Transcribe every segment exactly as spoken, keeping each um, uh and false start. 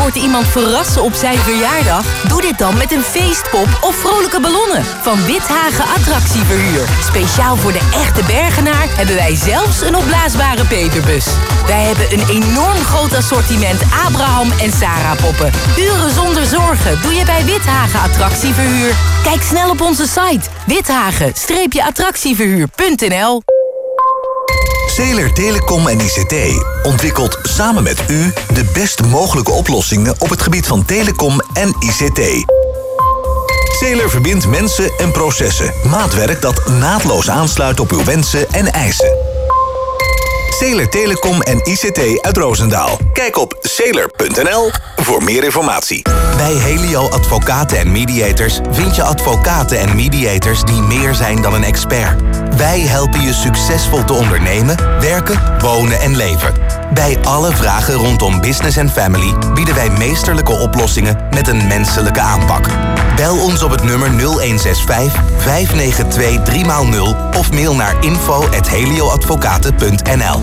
binnenkort iemand verrassen op zijn verjaardag? Doe dit dan met een feestpop of vrolijke ballonnen van Withagen Attractieverhuur. Speciaal voor de echte Bergenaar hebben wij zelfs een opblaasbare peperbus. Wij hebben een enorm groot assortiment Abraham en Sarah poppen. Uren zonder zorgen doe je bij Withagen Attractieverhuur. Kijk snel op onze site withagen attractieverhuur punt n l. Zeeler Telecom en I C T ontwikkelt samen met u de best mogelijke oplossingen op het gebied van telecom en I C T. Zeeler verbindt mensen en processen. Maatwerk dat naadloos aansluit op uw wensen en eisen. Zeeler Telecom en I C T uit Roosendaal. Kijk op zeeler punt n l voor meer informatie. Bij Helio Advocaten en Mediators vind je advocaten en mediators die meer zijn dan een expert. Wij helpen je succesvol te ondernemen, werken, wonen en leven. Bij alle vragen rondom business en family bieden wij meesterlijke oplossingen met een menselijke aanpak. Bel ons op het nummer nul een zes vijf, vijf negen twee, drie nul of mail naar info at helioadvocaten punt n l.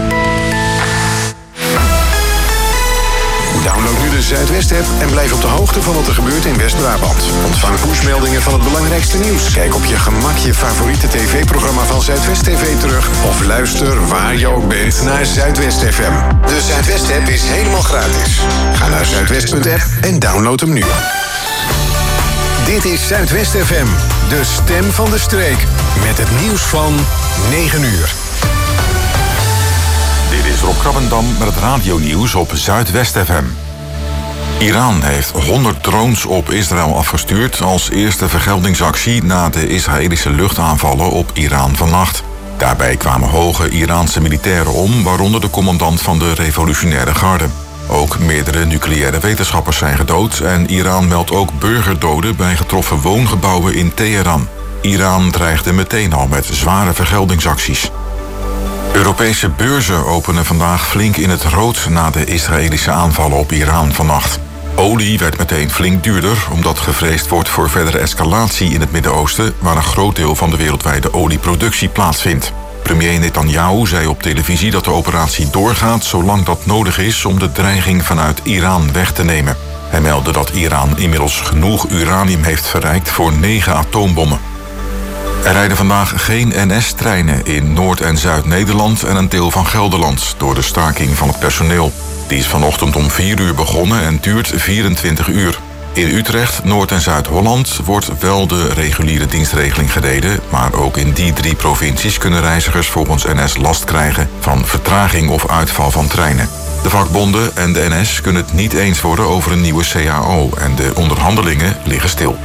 Download nu de Zuidwest-app en blijf op de hoogte van wat er gebeurt in West-Brabant. Ontvang pushmeldingen van het belangrijkste nieuws. Kijk op je gemak je favoriete tv-programma van Zuidwest T V terug. Of luister waar je ook bent naar Zuidwest F M. De Zuidwest-app is helemaal gratis. Ga naar zuidwest punt app en download hem nu. Dit is Zuidwest F M, de stem van de streek. Met het nieuws van negen uur. Dit is Rob Krabbendam met het radionieuws op Zuidwest F M. Iran heeft honderd drones op Israël afgestuurd als eerste vergeldingsactie na de Israëlische luchtaanvallen op Iran vannacht. Daarbij kwamen hoge Iraanse militairen om, waaronder de commandant van de revolutionaire garde. Ook meerdere nucleaire wetenschappers zijn gedood en Iran meldt ook burgerdoden bij getroffen woongebouwen in Teheran. Iran dreigde meteen al met zware vergeldingsacties. Europese beurzen openen vandaag flink in het rood na de Israëlische aanvallen op Iran vannacht. Olie werd meteen flink duurder, omdat gevreesd wordt voor verdere escalatie in het Midden-Oosten, waar een groot deel van de wereldwijde olieproductie plaatsvindt. Premier Netanyahu zei op televisie dat de operatie doorgaat zolang dat nodig is om de dreiging vanuit Iran weg te nemen. Hij meldde dat Iran inmiddels genoeg uranium heeft verrijkt voor negen atoombommen. Er rijden vandaag geen N S-treinen in Noord- en Zuid-Nederland en een deel van Gelderland door de staking van het personeel. Die is vanochtend om vier uur begonnen en duurt vierentwintig uur. In Utrecht, Noord- en Zuid-Holland wordt wel de reguliere dienstregeling gereden, maar ook in die drie provincies kunnen reizigers volgens N S last krijgen van vertraging of uitval van treinen. De vakbonden en de N S kunnen het niet eens worden over een nieuwe C A O en de onderhandelingen liggen stil.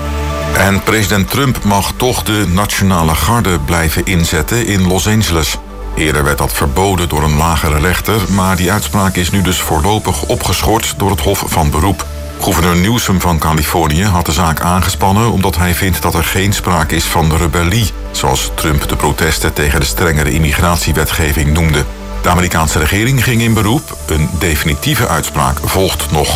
En president Trump mag toch de Nationale Garde blijven inzetten in Los Angeles. Eerder werd dat verboden door een lagere rechter, maar die uitspraak is nu dus voorlopig opgeschort door het Hof van Beroep. Gouverneur Newsom van Californië had de zaak aangespannen omdat hij vindt dat er geen sprake is van rebellie, zoals Trump de protesten tegen de strengere immigratiewetgeving noemde. De Amerikaanse regering ging in beroep. Een definitieve uitspraak volgt nog.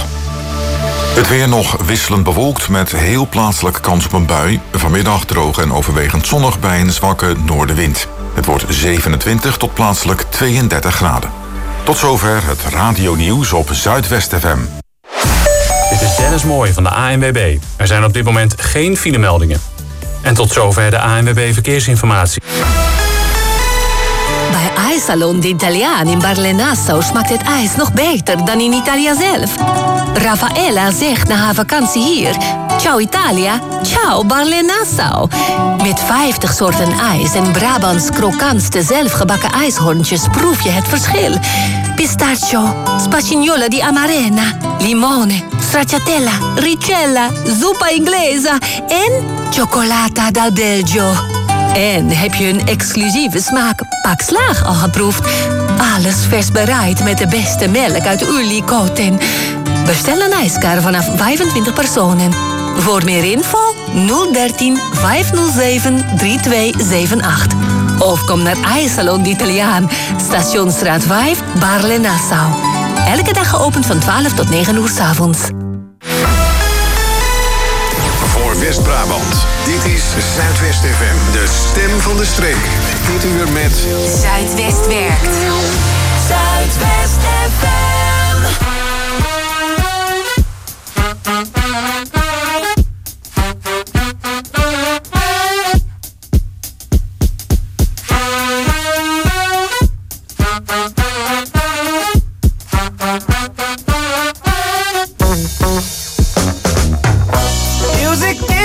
Het weer nog wisselend bewolkt met heel plaatselijk kans op een bui. Vanmiddag droog en overwegend zonnig bij een zwakke noordenwind. Het wordt zevenentwintig tot plaatselijk tweeëndertig graden. Tot zover het radionieuws op Zuidwest F M. Dit is Dennis Mooij van de A N W B. Er zijn op dit moment geen filemeldingen. En tot zover de A N W B Verkeersinformatie. Bij IJssalon de Italiaan in Barle-Nassau smaakt het ijs nog beter dan in Italië zelf. Raffaella zegt na haar vakantie hier: ciao Italia, ciao Barle-Nassau. Met vijftig soorten ijs en Brabants krokantste zelfgebakken ijshorntjes proef je het verschil. Pistachio, spagnola di Amarena, limone, stracciatella, ricella, zuppa inglesa en cioccolata dal Belgio. En heb je een exclusieve smaak Pak Slaag al geproefd? Alles vers bereid met de beste melk uit Ulikoten. Bestel een ijskar vanaf vijfentwintig personen. Voor meer info nul dertien vijfhonderdzeven drieëntwintig zevenentachtig. Of kom naar IJssalon de Italiaan, Stationsstraat vijf, Barle-Nassau. Elke dag geopend van twaalf tot negen uur 's avonds. Voor West-Brabant, dit is Zuidwest F M, de stem van de streek. Dit uur met Zuidwest werkt. Zuidwest F M.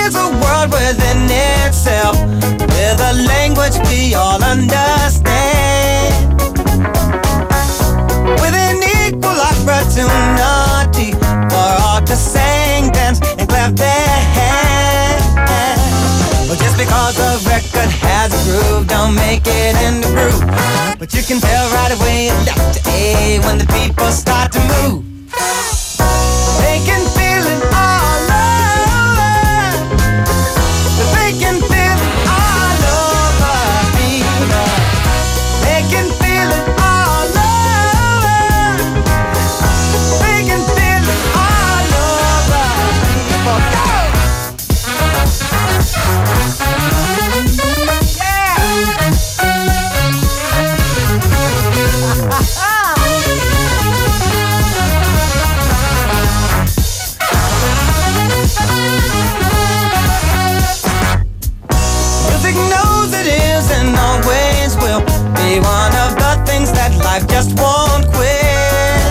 is a world within itself, with a language we all understand, with an equal opportunity for all to sing, dance, and clap their hands. But just because a record has a groove, don't make it in the groove. But you can tell right away it's left to A when the people start to move. They can feel it all over. They can feel it all over people. They can feel it all over. They can feel it all over people. Go! Music knows it is and always will be one of the things that life just won't quit.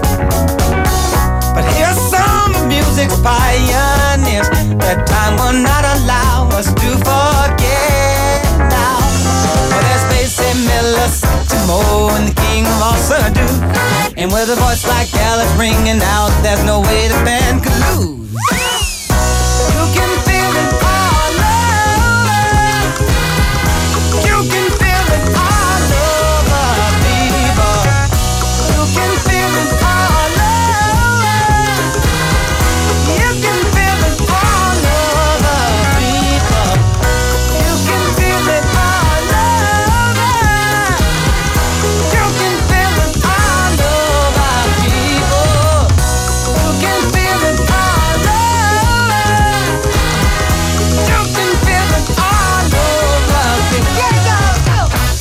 But here's some of music's pioneers that time will not allow us to forget now. Oh, there's Basie Miller, Satchmo, and the king of all Sadu. And with a voice like Alice ringing out, there's no way the band could lose. You can feel it all over. You can feel it all over, people. You can feel it all over. You can feel it all over, people. You can feel it all over. You can feel it all over, people. You can feel it all over. You can feel it all over. Yeah, go, go.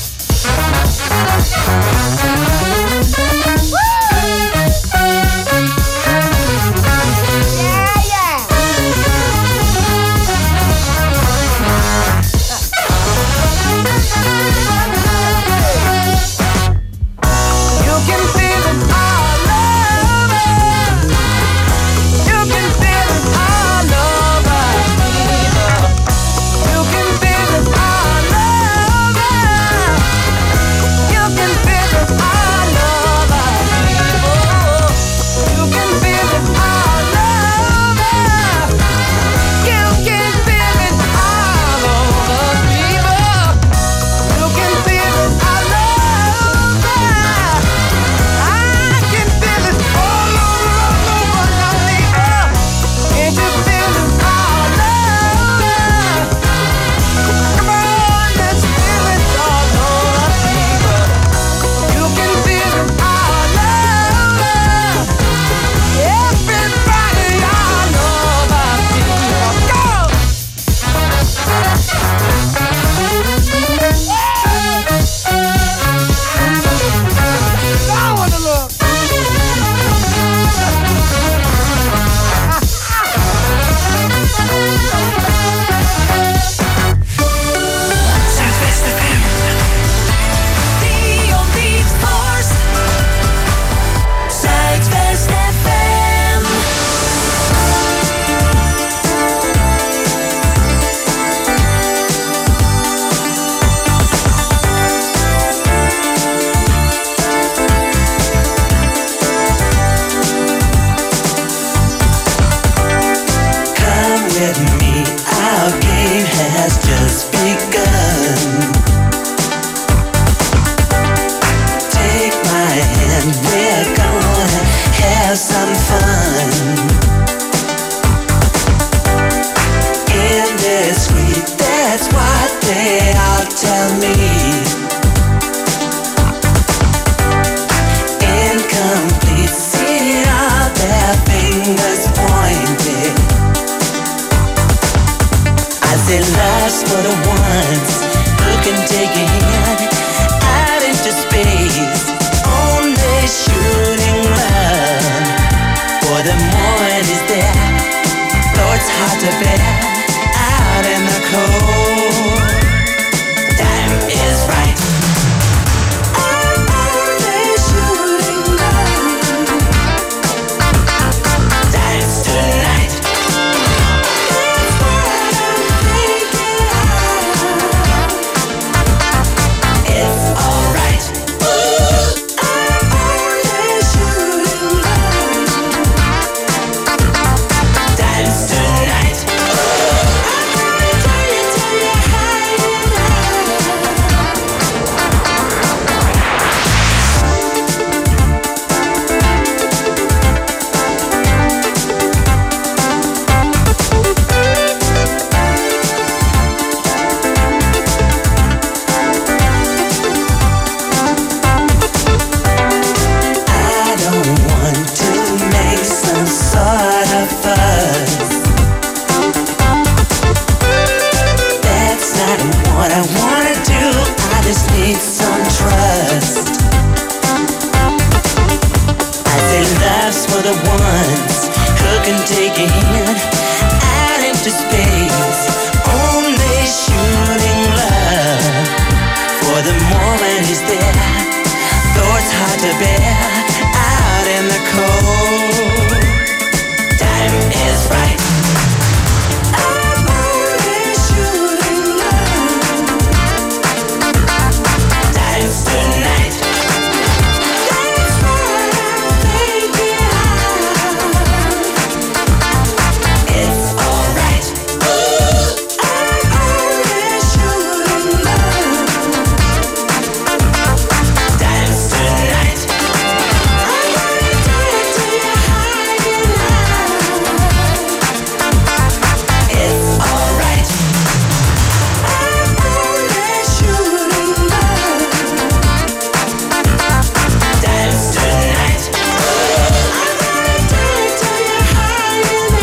Yeah, yeah. You can feel it all over. You can feel it all over, people. You can feel it all over. You can feel it all over, people. You can feel it all over. You can feel it all over, people. You can feel it all over. I can feel it all over, all over, now, people. Can't you feel it all over? Come on, let's feel it all over, people. You can feel it all over. Everybody all over, people. Go! I wanna look. Zuidwest F M. Dion Beachforce. Zuidwest F M. Come with me, our game has just begun. Take my hand, we're gonna have some fun. Indiscreet, that's what they all tell me. Incomplete, see all their fingers pointed. I said lust for the ones who can take a hand out into space. Only shooting love for the morning is there. Though it's hard to bear out in the cold. Time is right. I'm only shooting love. Dance tonight. That's why mind out into space, only shooting love. For the moment is there, though it's hard to bear, out in the cold. Time is right. I'm only shooting love. Time's tonight. That's what I'm thinking of. It's alright. I'm only shooting love. Time's tonight. I'm gonna do it till you're hiding out. It's alright. I'm only shooting love. Time's tonight. I'm gonna do it till you're hiding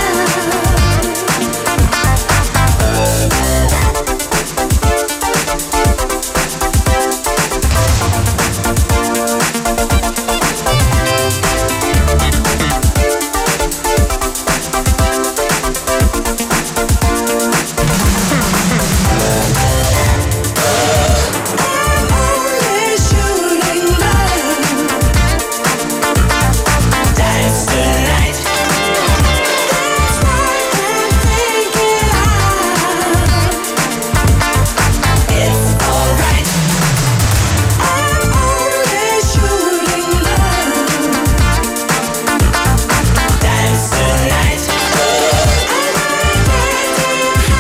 I'm only shooting love. Time's tonight. That's what I'm thinking of. It's alright. I'm only shooting love. Time's tonight. I'm gonna get to you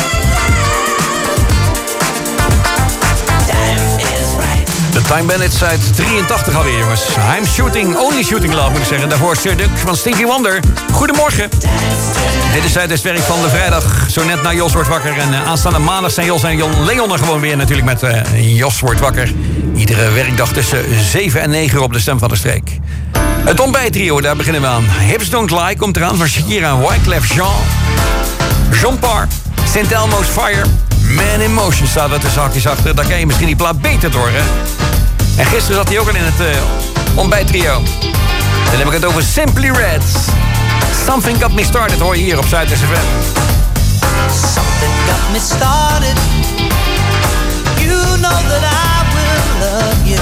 high. Time is right. De Time Bandits uit drieëntachtig alweer, jongens. I'm shooting, only shooting love, moet ik zeggen. Daarvoor Sir Duck van Stinky Wonder. Goedemorgen. Dit is het werk van de vrijdag. Zo net na Jos wordt wakker. En uh, aanstaande maandag zijn Jos en Jon Leon er gewoon weer natuurlijk met uh, Jos wordt wakker. Iedere werkdag tussen zeven en negen uur op de Stem van de Streek. Het ontbijttrio, daar beginnen we aan. Hips Don't Lie komt eraan van Shakira en Wyclef Jean. Jean Parr, Saint Elmo's Fire. Man in Motion staat er tussen hakjes achter. Daar kan je misschien die plaat beter door, hè? En gisteren zat hij ook al in het uh, ontbijttrio. Dan heb ik het over Simply Red. Something Got Me Started hoor je hier op Zuid-S F M. Something got me started. You know that I will love you.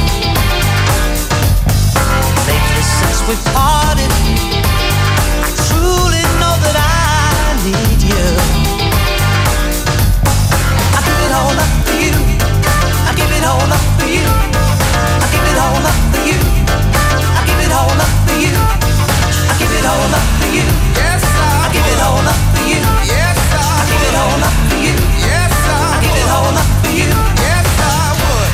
Lately since we parted, I truly know that I need you. I give it all up for you. I give it all up for you. I give it all up for you. I give it all up for you. I give it all up for you. Yes, I give it all up for you. Yes, I give it all up for you. Yes, I give it all up for you. Yes, I would.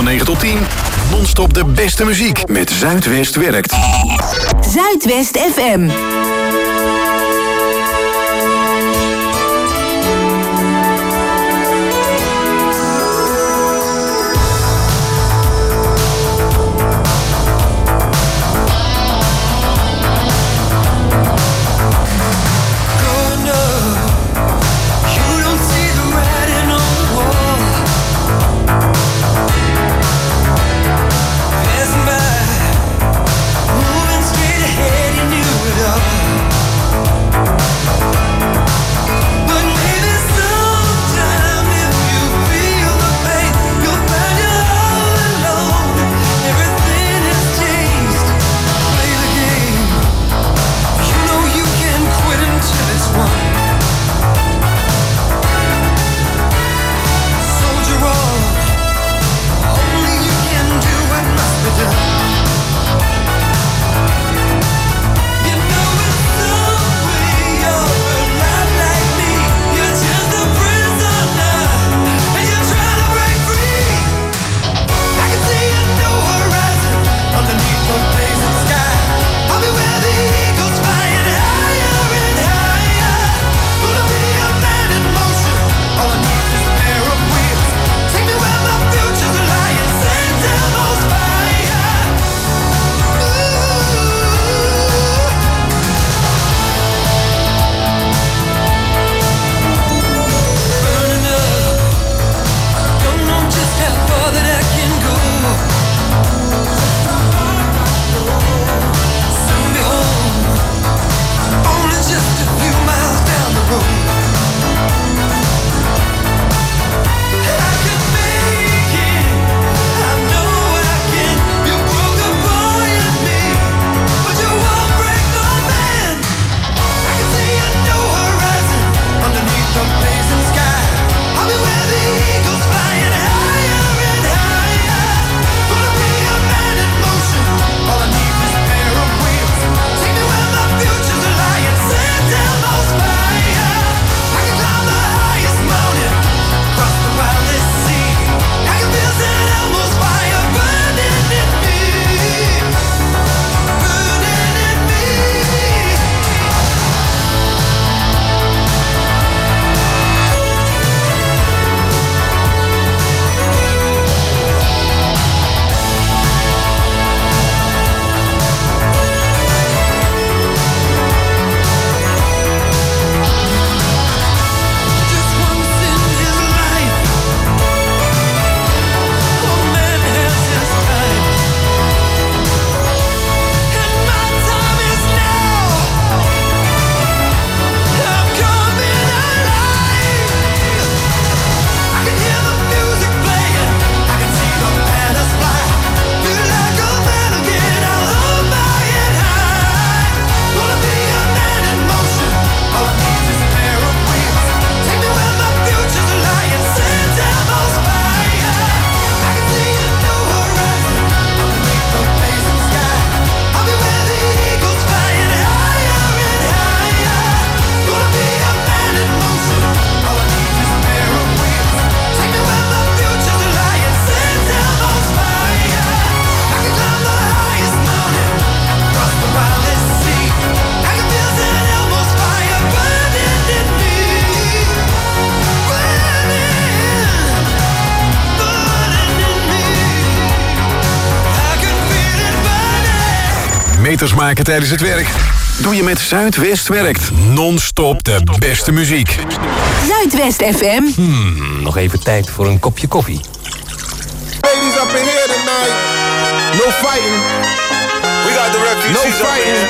negen tot tien. Non-stop de beste muziek met Zuidwest werkt. Zuidwest F M. Meters maken tijdens het werk? Doe je met Zuidwest werkt. Non-stop de beste muziek. Zuidwest F M. Hmm, nog even tijd voor een kopje koffie. Ladies up in here tonight. No fighting. We got the refugees. No fighting.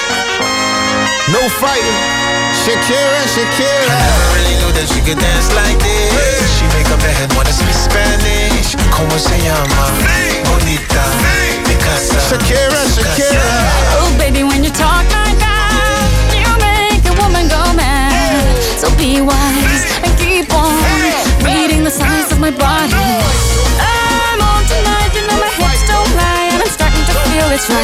No fighting. Shakira, Shakira. I never really knew that she could dance like this. Hey. She make up her head wanna speak Spanish. Como se llama? Hey. Bonita. Hey. Picasa. Shakira, Shakira. Oh baby, when you talk like that, you make a woman go mad. So be wise and keep on reading the signs of my body. I'm on tonight, you know my hips don't lie, and I'm starting to feel it's right.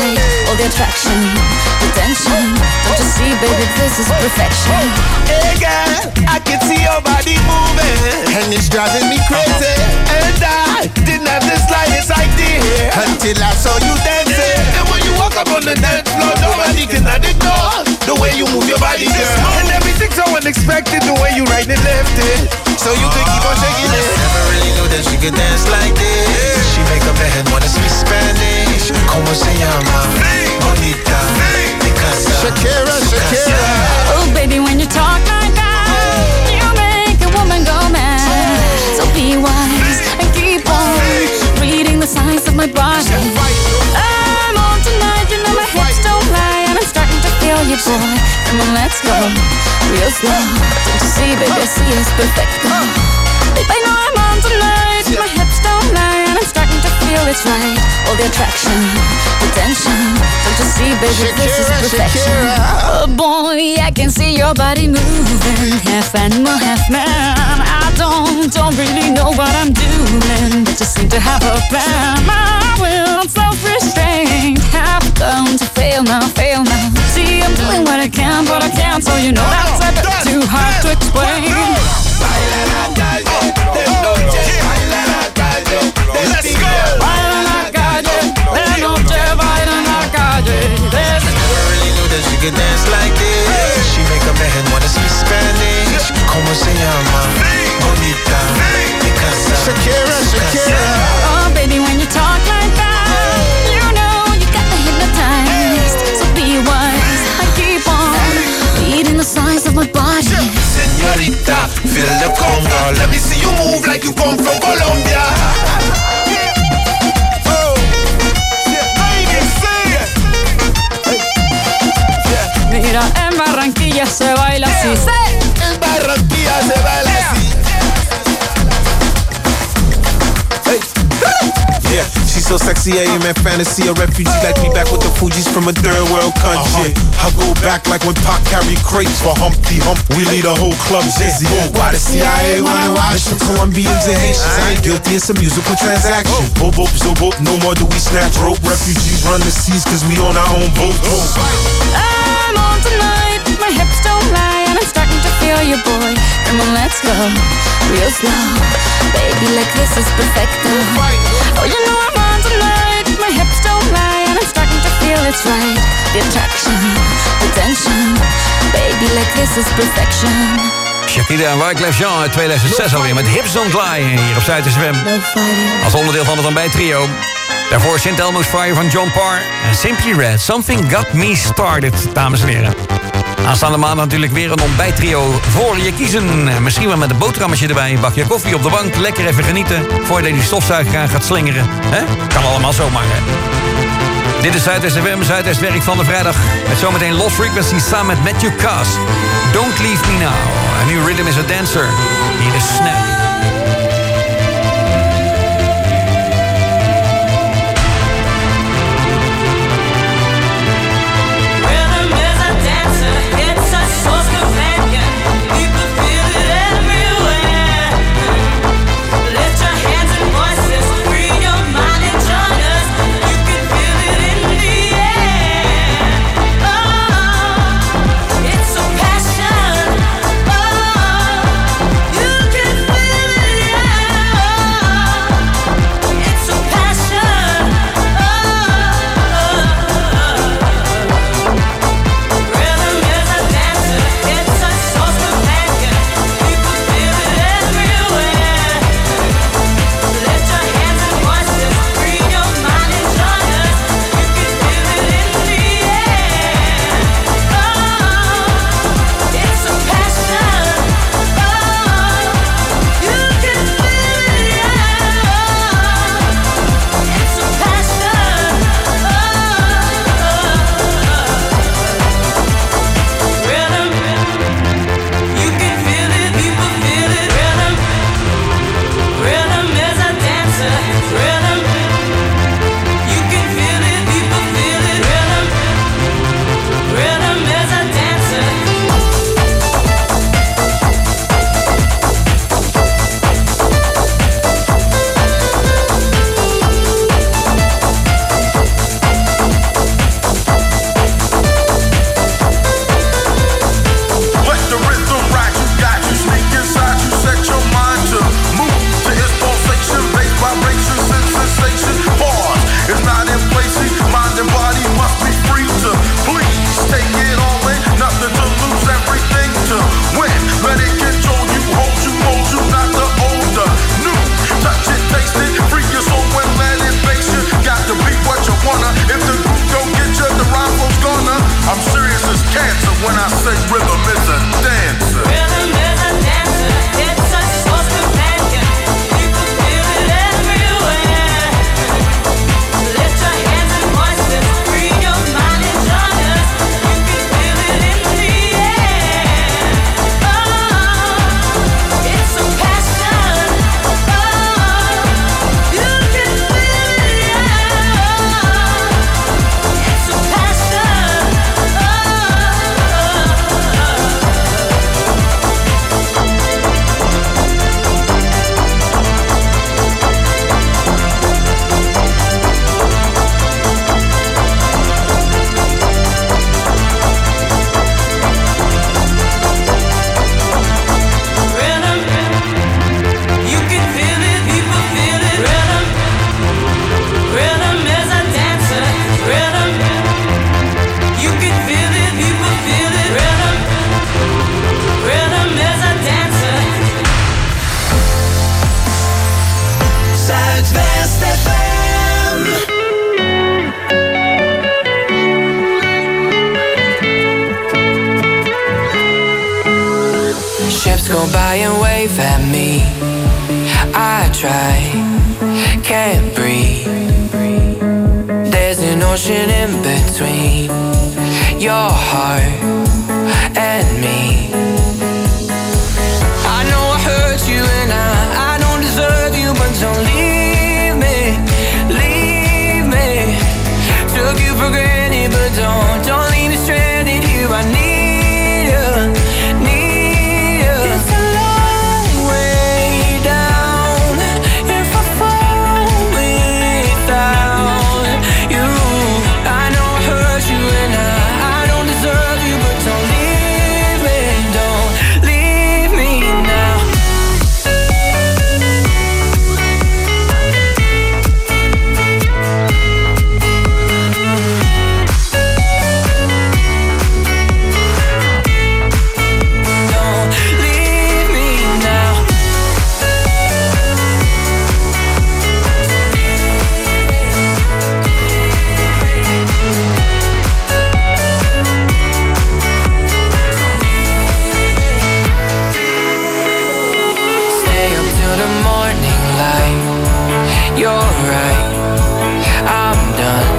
all the attraction, the tension. Don't you see, baby, this is perfection. Hey girl, I can see your body moving, and it's driving me crazy. And I didn't have the slightest idea until I saw you dancing. And when you walk up on the dance floor, nobody can ignore the way you move your body, girl. And everything's so unexpected, the way you right and left it, so you could keep on shaking it. Never really knew that she could dance like this. She make up her head wanna speak Spanish. Como se llama? Bonita. Shakira, Shakira. Oh, baby, when you talk like that, you make a woman go mad. So be wise and keep on reading the signs of my body. I'm on tonight, you know my hips don't lie, and I'm starting to feel you, boy. Come on, let's go real slow. Don't you see, baby, see it's perfect. Babe, I know I'm on tonight, my hips don't lie, and I'm starting to feel it's right. All the attraction, the tension. Don't you see, baby, this is perfection. Oh boy, I can see your body moving, half animal, half man. I don't, don't really know what I'm doing, but just seem to have a plan. My will, self-restraint, have come to fail now, fail now. See, I'm doing what I can, but I can't, so you know that's a bit too hard to explain. Baila la calle, de noche, baila la calle, let's go. Baila la calle, de noche, baila la calle. Never really knew that she could dance like this. She make up her head wanna speak Spanish. Como se llama? Bonita. Shakira, Shakira. Oh, baby, when you talk like that, you know you got me hypnotized. So be wise, I keep on reading the signs of my body. Señorita, feel the conga. Let me see you move like you come from Colombia. Oh, baby, sing it. Mira, en Barranquilla se baila así. En Barranquilla se baila así. Yeah, she's so sexy, I am in fantasy. A refugee like me back with the Fugees from a third world country. Uh-huh. I go back like when Pac carried crates for Humpty Hump. We lead a whole club dizzy. Why the C I A wanna watch them Colombians and Haitians? I ain't guilty, it's a musical transaction. Boop, boop, so boop, no more do we snatch rope. Refugees run the seas cause we on our own boat. I'm on tonight, my hips don't lie, and I'm starting to feel you, boy. Come on, let's go real slow. Baby, like this is perfect. Oh, you know I'm on tonight, my hips don't lie, and I'm starting to feel it's right. The attraction, the tension. Baby, like this is perfection. Shakira en Wyclef Jean uit tweeduizend zes alweer met Hips Don't Lie hier op Zuid-F M. Als onderdeel van het ontbijt trio. Daarvoor Saint Elmo's Fire van John Parr en Simply Red, Something Got Me Started, dames en heren. Aanstaande maand natuurlijk weer een ontbijttrio voor je kiezen. Misschien wel met een boterhammetje erbij, een bakje koffie op de bank. Lekker even genieten voordat je die stofzuiger aan gaat slingeren. He? Kan allemaal zomaar, hè? Dit is Zuidwest F M, Zuidwest werk van de vrijdag. Met zometeen Lost Frequency samen met Matthew Cass. Don't Leave Me Now. En nu Rhythm is a Dancer. Hier is Snap. It's so passion. Oh, you can feel steps go by and wave at me. I try, can't breathe. There's an ocean in between your heart and me. I know I hurt you and I, I don't deserve you, but don't leave me, leave me. Took you for granted, but don't, don't leave me stranded here. I need you, need you. It's a long way down if I fall without you. I know I hurt you and I, I don't deserve you, but don't leave me, don't leave me now. Don't leave me now. Stay up till the morning light. You're right, I'm done.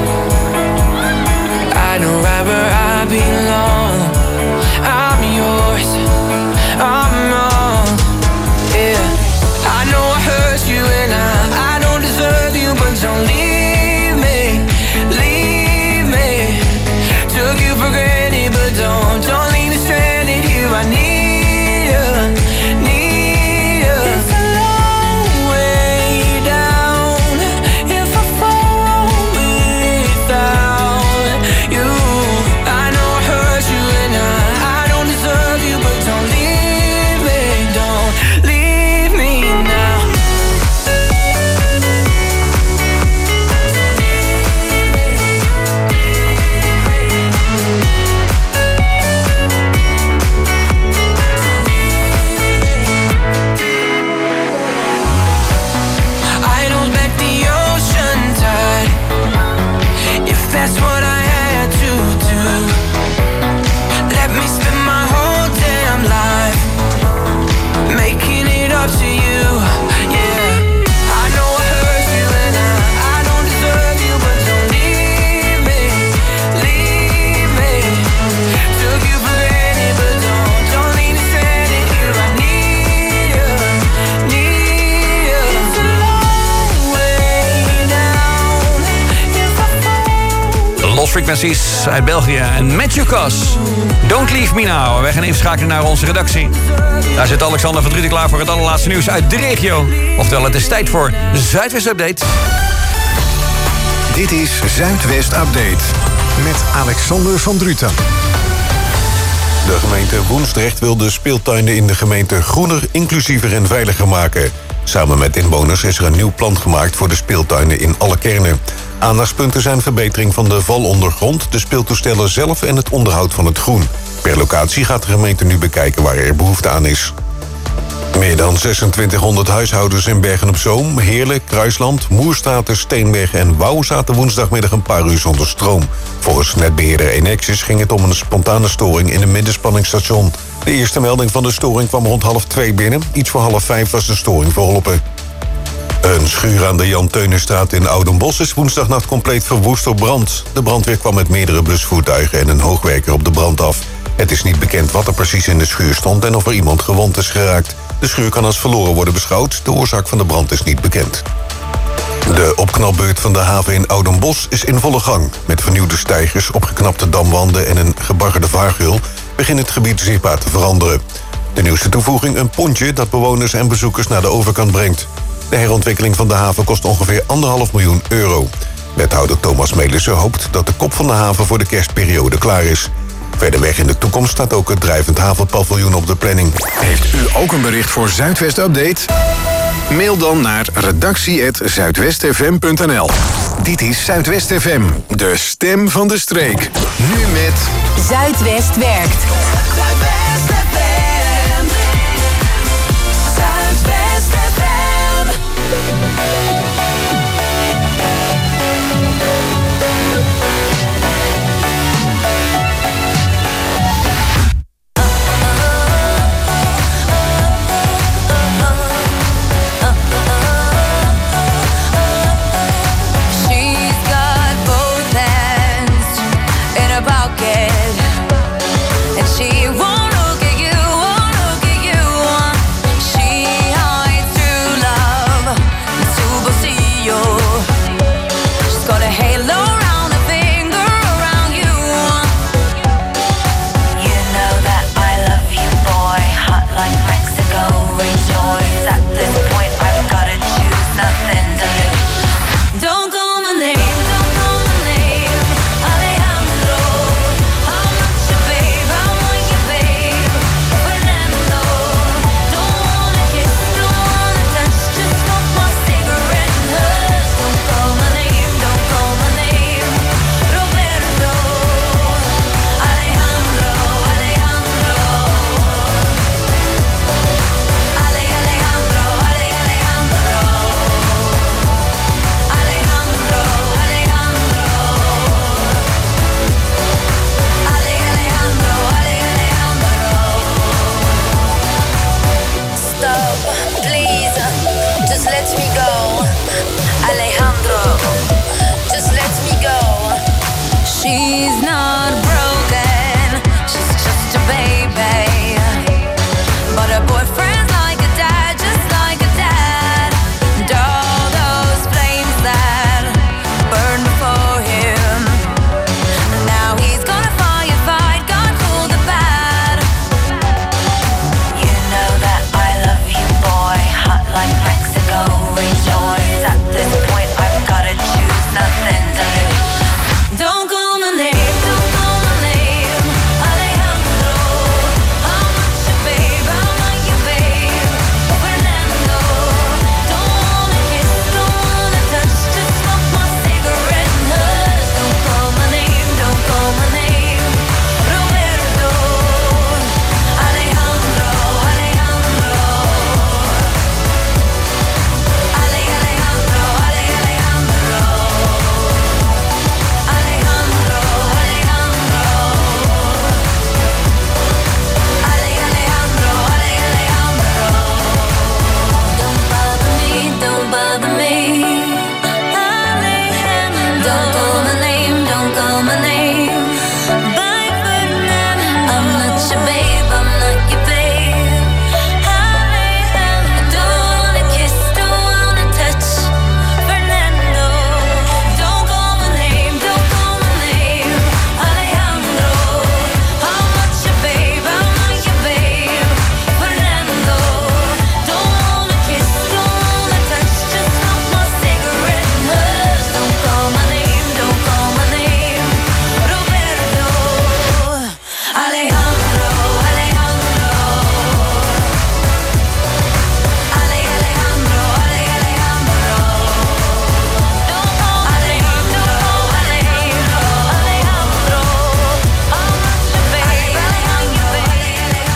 I know right where I belong. I'm yours, I'm wrong. Yeah, I know I hurt you and I, I don't deserve you, but don't leave me, leave me. Took you for granted, but don't, don't leave me stranded here. I need you, need you. It's a long way down if I fall without you. I know I hurt you and I, I don't deserve you, but don't leave me, don't leave me now. I don't back the ocean tide if that's what I had to do. Let me spend my whole damn life making it up to you. Yeah, I know I hurt you and I, I don't deserve you, but don't leave me, leave me. Took you for granted, but don't, don't leave me stranded here. I need you, need you. It's a long way down if I fall. Lost Frequencies uit België en Matthew Cass. Don't Leave Me Now. Wij gaan even schakelen naar onze redactie. Daar zit Alexander van Druten klaar voor het allerlaatste nieuws uit de regio. Oftewel, het is tijd voor Zuidwest Update. Dit is Zuidwest Update met Alexander van Druten. De gemeente Woensdrecht wil de speeltuinen in de gemeente groener, inclusiever en veiliger maken. Samen met inwoners is er een nieuw plan gemaakt voor de speeltuinen in alle kernen. Aandachtspunten zijn verbetering van de valondergrond, de speeltoestellen zelf en het onderhoud van het groen. Per locatie gaat de gemeente nu bekijken waar er behoefte aan is. Meer dan zesentwintighonderd huishoudens in Bergen-op-Zoom, Heerlen, Kruisland, Moerstraten, Steenberg en Wouw zaten woensdagmiddag een paar uur zonder stroom. Volgens netbeheerder Enexis ging het om een spontane storing in een middenspanningsstation. De eerste melding van de storing kwam rond half twee binnen. Iets voor half vijf was de storing verholpen. Een schuur aan de Jan Teunenstraat in Oudenbosch is woensdagnacht compleet verwoest door brand. De brandweer kwam met meerdere blusvoertuigen en een hoogwerker op de brand af. Het is niet bekend wat er precies in de schuur stond en of er iemand gewond is geraakt. De schuur kan als verloren worden beschouwd. De oorzaak van de brand is niet bekend. De opknapbeurt van de haven in Oudenbosch is in volle gang. Met vernieuwde steigers, opgeknapte damwanden en een gebaggerde vaargeul begint het gebied zichtbaar te veranderen. De nieuwste toevoeging een pontje dat bewoners en bezoekers naar de overkant brengt. De herontwikkeling van de haven kost ongeveer anderhalf miljoen euro. Wethouder Thomas Melissen hoopt dat de kop van de haven voor de kerstperiode klaar is. Verder weg in de toekomst staat ook het drijvend havenpaviljoen op de planning. Heeft u ook een bericht voor Zuidwest Update? Mail dan naar redactie at zuidwestfm punt n l. Dit is Zuidwest F M, de stem van de streek. Nu met... Zuidwest werkt. Zuidwest F M. Zuidwest F M.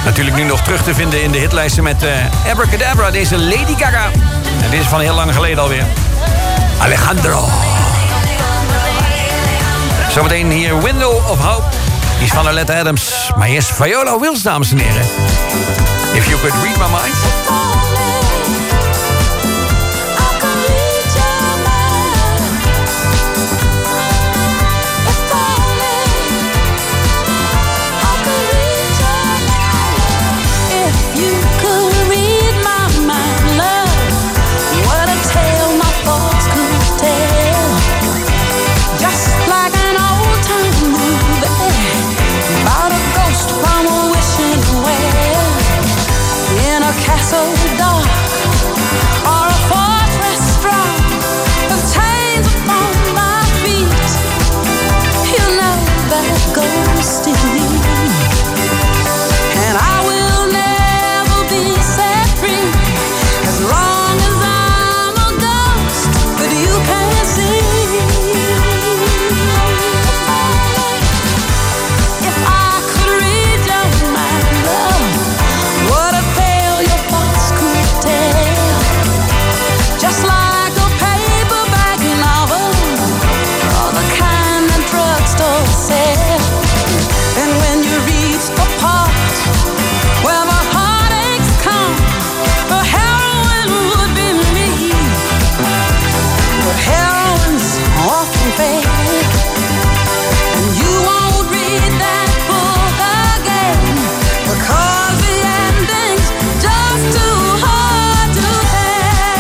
Natuurlijk nu nog terug te vinden in de hitlijsten met uh, Abracadabra, deze Lady Gaga. En dit is van heel lang geleden alweer. Alejandro. Zometeen hier Window of Hope. Die is van Arlette Adams. Maar eerst Viola Wills, dames en heren. If you could read my mind. Castle dark or a fortress strong with chains upon my feet, you know that goes to me, and I will never be set free as long as I'm a ghost that you can't see. If I could read your mind, love, what a just like a paperback novel, or the kind that drugstore sell. And when you reach the part where the heartaches come, the heroine would be me. But heroines often fail, and you won't read that book again, because the ending's just too hard to tell.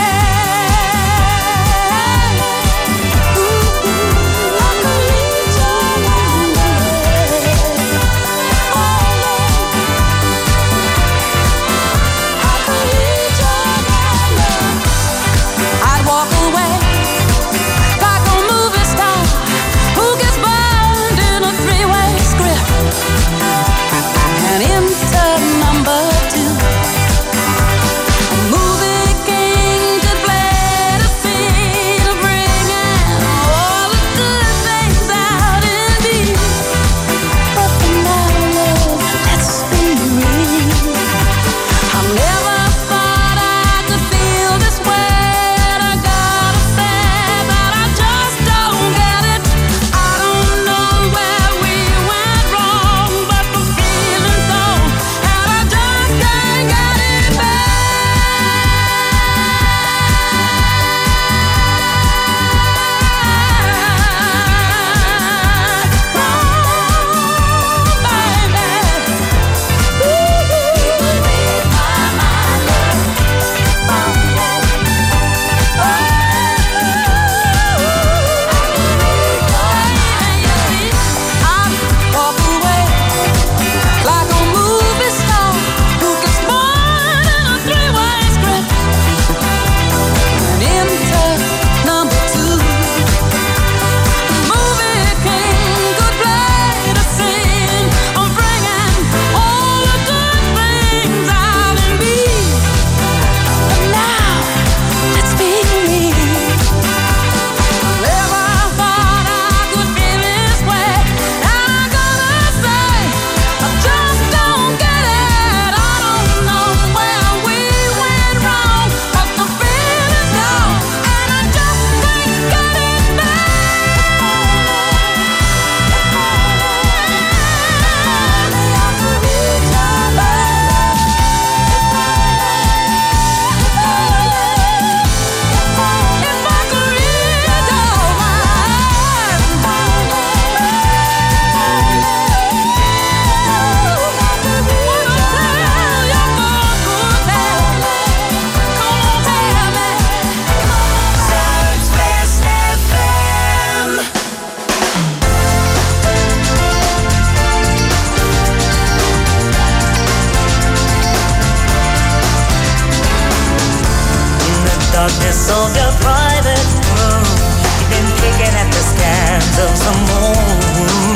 darkness of your private room, you've been picking at the scans of the moon.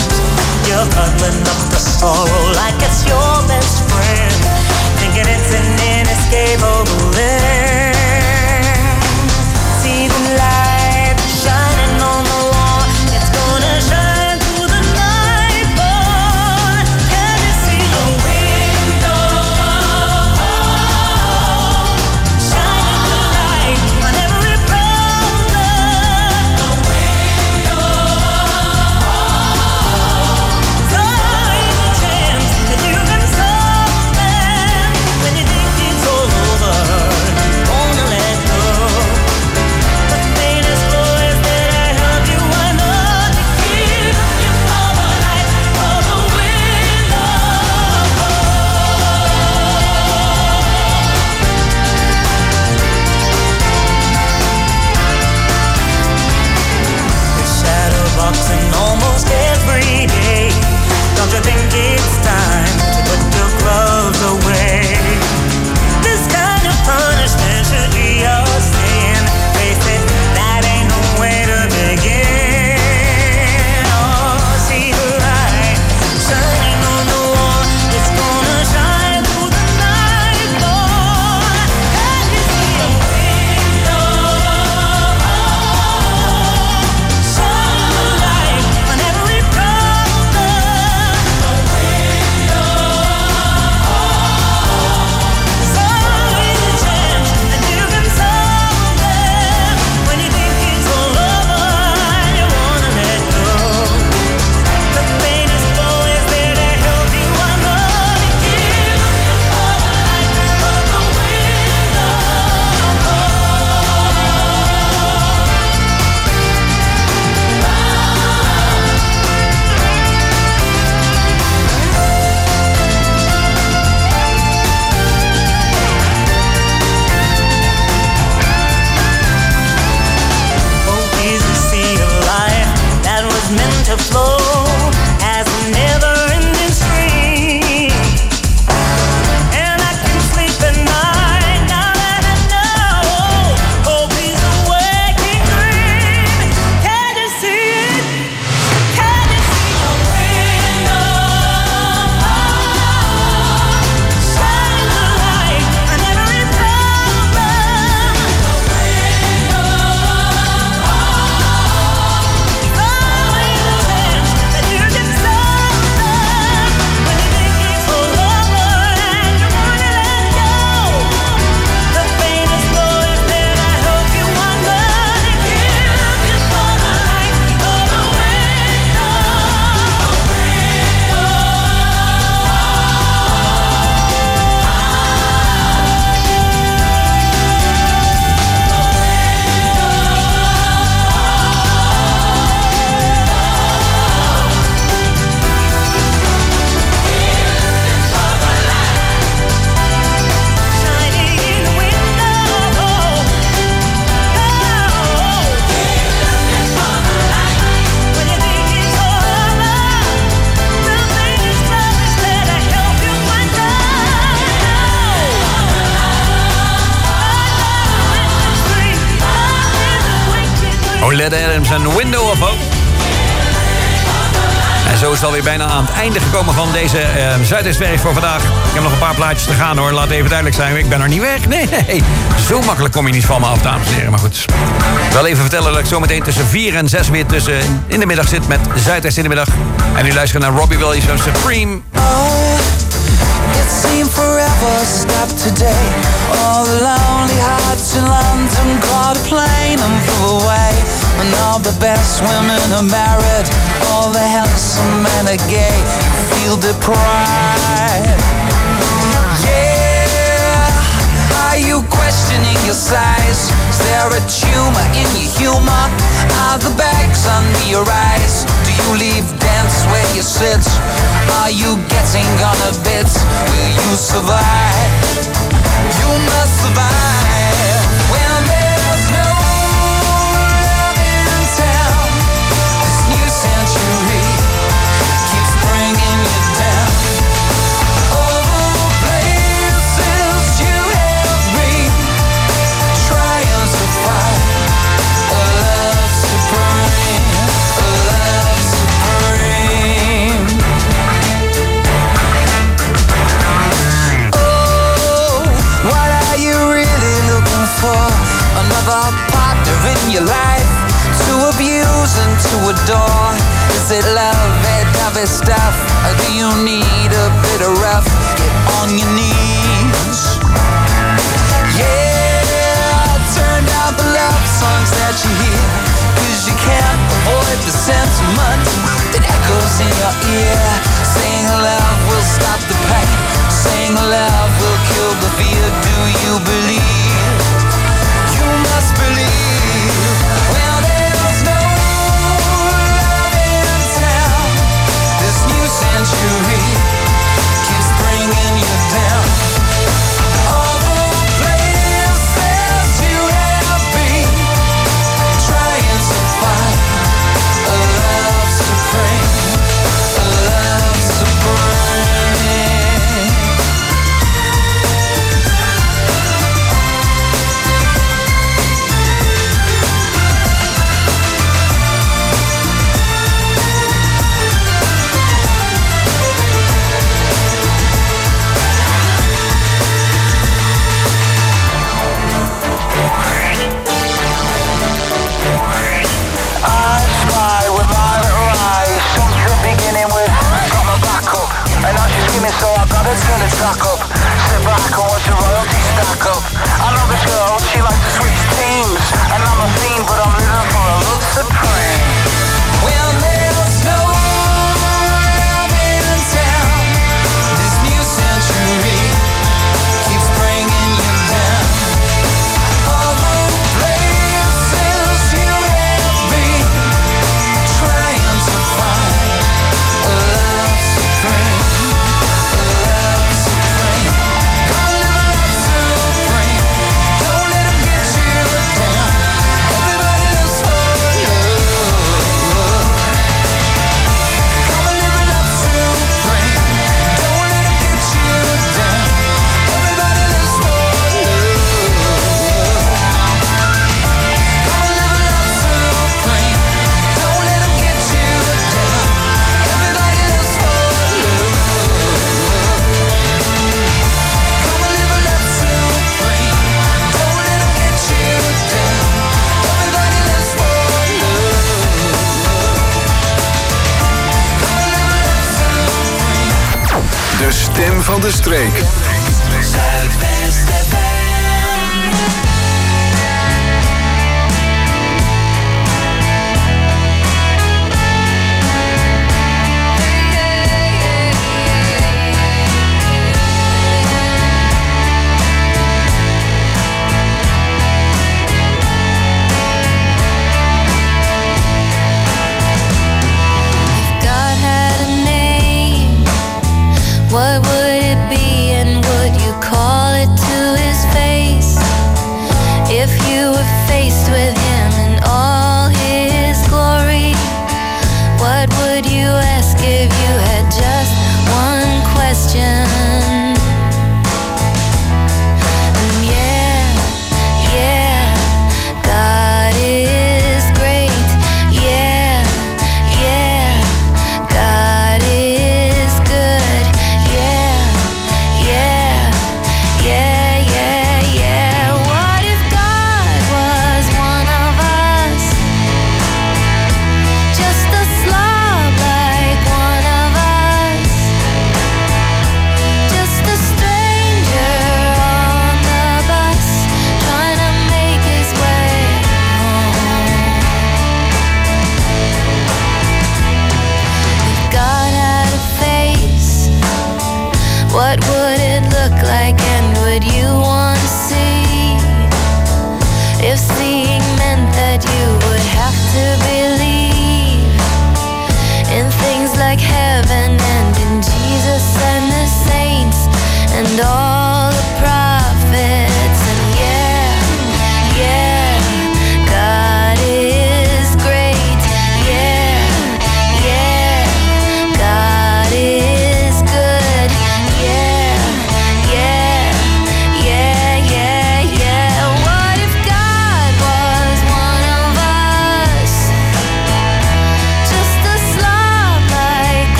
You're cuddling up the sorrow like it's your best friend, thinking it's an inescapable end. See the light shining on the wall, it's gonna shine through the night, boy. Can you see the wind? Led Adams en Window of Hope. En zo is het alweer bijna aan het einde gekomen van deze uh, Zuidwestwerk voor vandaag. Ik heb nog een paar plaatjes te gaan hoor, laat even duidelijk zijn. Ik ben er niet weg, nee, nee. Zo makkelijk kom je niet van me af, dames en heren. Maar goed, wel even vertellen dat ik zo meteen tussen vier en zes weer tussen in de middag zit met Zuidwest in de middag. En nu luisteren naar Robbie Williams en Supreme. It seemed forever stopped today. All the lonely hearts in London caught a plane and flew away. And all the best women are married, all the handsome men are gay. You feel deprived. Yeah, are you questioning your size? Is there a tumor in your humor? Are the bags under your eyes? Do you leave dance where you sit? Are you getting on a bit? Will you survive? You must survive when there's no love in town. This new century keeps bringing you down. All the places you have been, trying to find a love supreme, a love supreme. What are you really looking for? Another partner in your life to abuse and to adore? Is it love, that heavy stuff? Or do you need a bit of rough? Get on your knees. Yeah, turn down the love songs that you hear, 'cause you can't avoid the sentiment that echoes in your ear. Saying love will stop the pain, saying love will kill the fear. Do you believe? You must believe. Well, there's no love in town. This new century keeps bringing you down. All the places you have been, trying to find a love supreme, a love supreme. I spy with my little eyes, since the beginning with got my back up. And now she's screaming, so I gotta turn it back up. Sit back and watch the royalty stack up. I know this girl, she likes to switch teams, and I'm a fiend, but I'm living for a love supreme. Well, there's no love in town. This new century keeps bringing you down. All the places you have been, trying to find a love supreme, a love supreme. Come live a love supreme. Don't let 'em get you down. Everybody lives for love. Come live a love supreme. Don't let 'em get you down. Everybody lives for love. Come live a love supreme. Don't let 'em get you down. Everybody lives for love. Come live a love supreme. Don't let 'em get you down. Everybody lives for love. De stem van de streek. God had a name, what would it be, and would you call it to his face? If you were faced with him in all his glory, what would you ask if you had just one question? And yeah, yeah, God is great.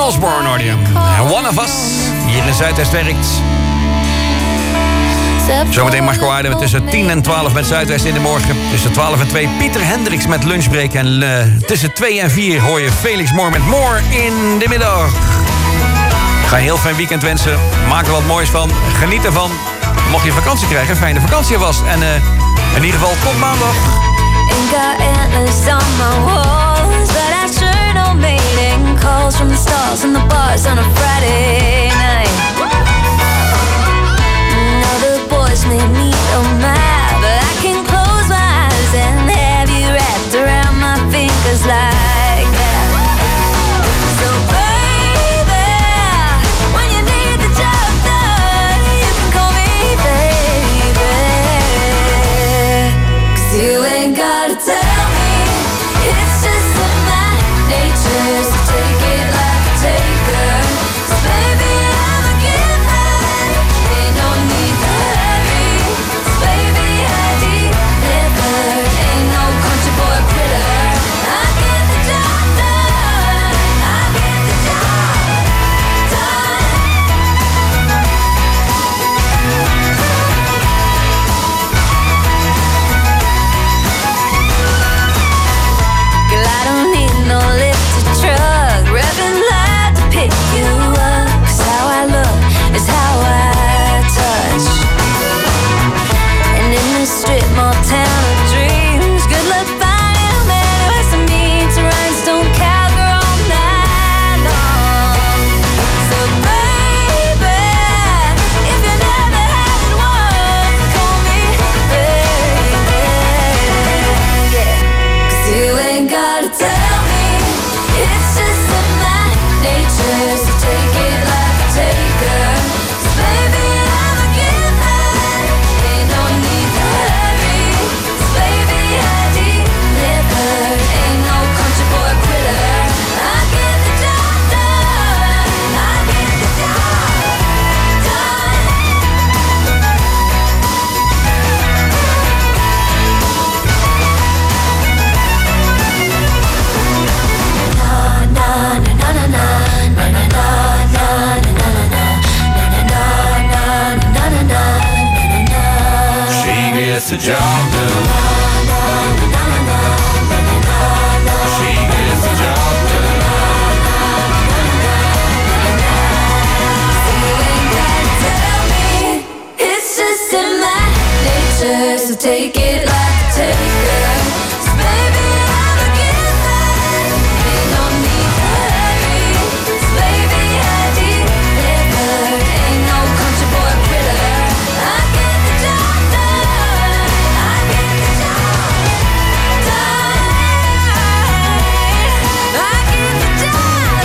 Osborne hoor je. One of Us. Hier in Zuidwest werkt. Zometeen Marco Aarden tussen tien en twaalf met Zuidwest in de morgen. Tussen twaalf en twee Pieter Hendricks met Lunchbreak. En uh, tussen twee en vier hoor je Felix Moore met More in de middag. Ik ga een heel fijn weekend wensen. Maak er wat moois van. Geniet ervan. Mocht je vakantie krijgen, fijne vakantie alvast. En uh, in ieder geval tot maandag. Ain't got antlers on my walls, but I sure don't mating calls from the stars and the bars on a Friday night. Now the boys may need a map, but I can close my eyes and have you wrapped around my fingers like that. So baby, when you need the job done, you can call me baby. 'Cause you ain't gotta tell me, it's just in my nature, so take it like a taker. 'Cause baby, I'm a giver, ain't no need to hurry. 'Cause baby, I deliver, ain't no country boy critter. I get the job done, I get the job done. Girl, I don't need no lifted truck, revving loud to pick you up. 'Cause how I look is how I touch. And in this strip mall town of dreams, good luck finding a man who has to meet to rhinestone cowgirl all night long. So baby, if you never had it once, call me baby. Yeah. 'Cause you ain't gotta tell me, it's just in my nature, so take it like a taker. 'Cause baby, I'm a giver, ain't no need to hurry. 'Cause baby, I deliver, ain't no country boy critter. I get the job done, I get the job done. She gets the job done. She gets the job done. Tell me, it's just in my nature, so take it like a taker. 'Cause baby, I'm a giver, ain't no need to hurry. 'Cause baby, I deliver, ain't no country boy critter. I get the job done, I get the job done. I get the job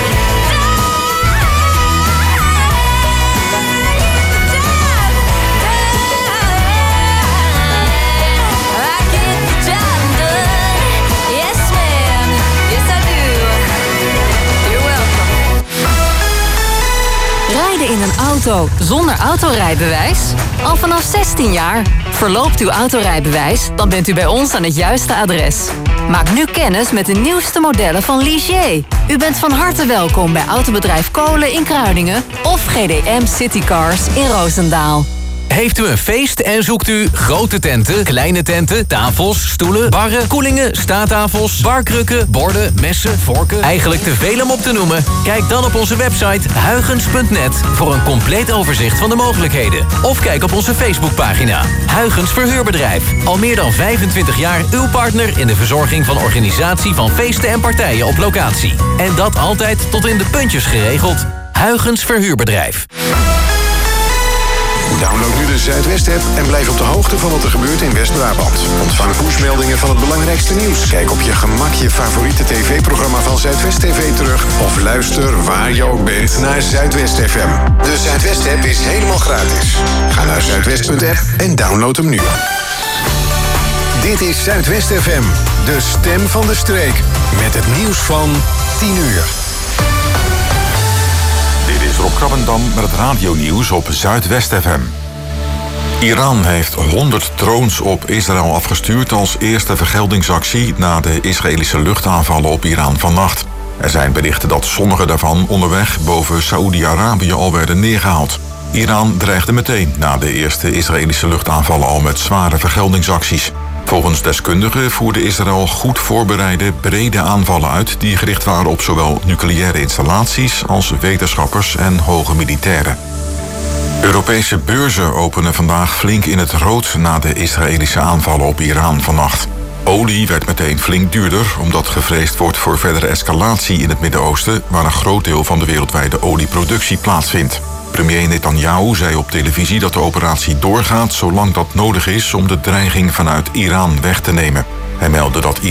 I get the job done. Yes, ma'am. Yes, I do. You're welcome. Rijden in een auto zonder autorijbewijs? Al vanaf zestien jaar. Verloopt uw autorijbewijs, dan bent u bij ons aan het juiste adres. Maak nu kennis met de nieuwste modellen van Ligier. U bent van harte welkom bij Autobedrijf Kolen in Kruiningen of G D M Citycars in Roosendaal. Heeft u een feest en zoekt u grote tenten, kleine tenten, tafels, stoelen, barren, koelingen, staattafels, barkrukken, borden, messen, vorken? Eigenlijk te veel om op te noemen? Kijk dan op onze website huygens punt net voor een compleet overzicht van de mogelijkheden. Of kijk op onze Facebookpagina. Huygens Verhuurbedrijf. Al meer dan vijfentwintig jaar uw partner in de verzorging van organisatie van feesten en partijen op locatie. En dat altijd tot in de puntjes geregeld. Huygens Verhuurbedrijf. Download nu de Zuidwest-app en blijf op de hoogte van wat er gebeurt in West-Brabant. Ontvang pushmeldingen van het belangrijkste nieuws. Kijk op je gemak je favoriete tv-programma van Zuidwest T V terug. Of luister waar je ook bent naar Zuidwest F M. De Zuidwest-app is helemaal gratis. Ga naar zuidwest punt app en download hem nu. Dit is Zuidwest F M, de stem van de streek. Met het nieuws van tien uur. Dit is Rob Krabbendam met het radionieuws op Zuidwest F M. Iran heeft honderd drones op Israël afgestuurd als eerste vergeldingsactie na de Israëlische luchtaanvallen op Iran vannacht. Er zijn berichten dat sommige daarvan onderweg boven Saoedi-Arabië al werden neergehaald. Iran dreigde meteen na de eerste Israëlische luchtaanvallen al met zware vergeldingsacties. Volgens deskundigen voerde Israël goed voorbereide, brede aanvallen uit die gericht waren op zowel nucleaire installaties als wetenschappers en hoge militairen. Europese beurzen openen vandaag flink in het rood na de Israëlische aanvallen op Iran vannacht. Olie werd meteen flink duurder, omdat gevreesd wordt voor verdere escalatie in het Midden-Oosten, waar een groot deel van de wereldwijde olieproductie plaatsvindt. Premier Netanyahu zei op televisie dat de operatie doorgaat zolang dat nodig is om de dreiging vanuit Iran weg te nemen. Hij meldde dat